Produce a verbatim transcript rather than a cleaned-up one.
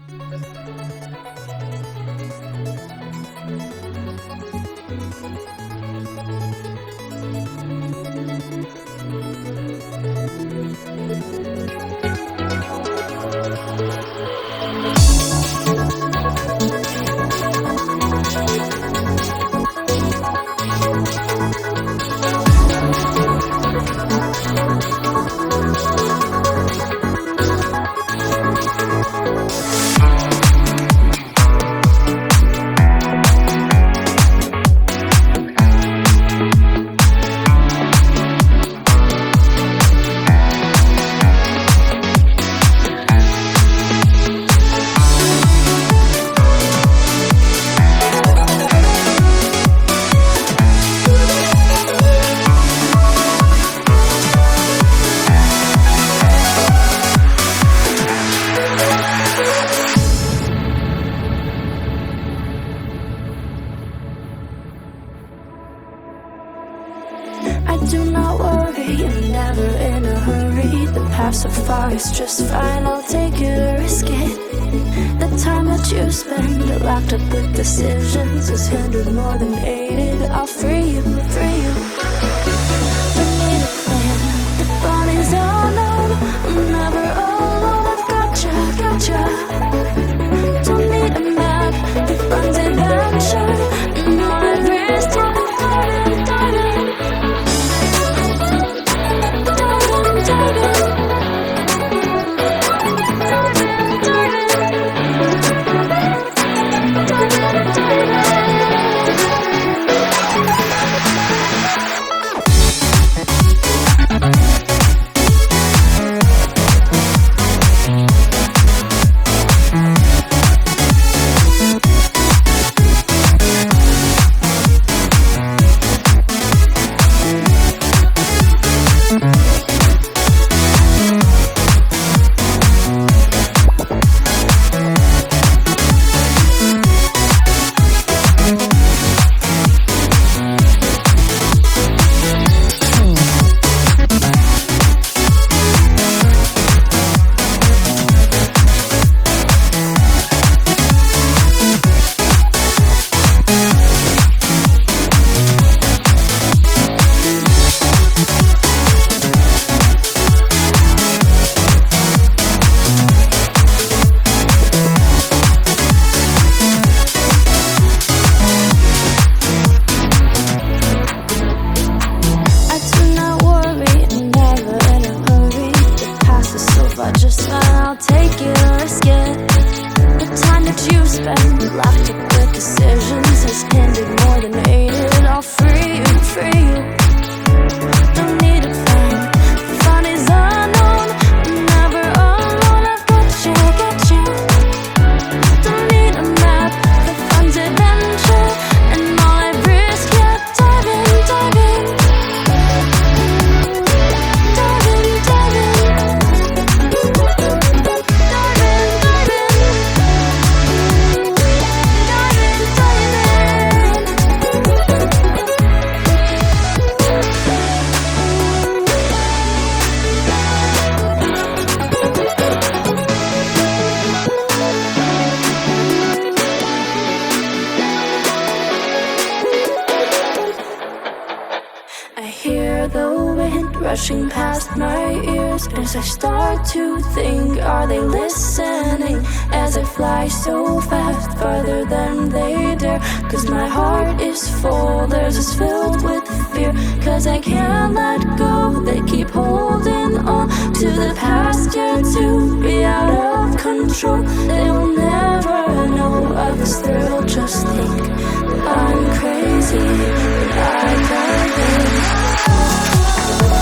So far it's just fine, I'll take it or risk it. The time that you spend locked up with decisions has hindered more than aided. I'll free you, free you. Don't need a plan, the fun is unknown. I'm never alone, I've gotcha, gotcha. Don't need a map, the fun's adventure. And all I risk, diving, diving. Diving, diving. rushing past my ears as I start to think, are they listening? As I fly so fast, farther than they dare. Cause my heart is full, theirs is filled with fear. Cause I can't let go, they keep holding on to the past, yet to be out of control. They will never know of this thrill, just think that I'm crazy, but I can't think.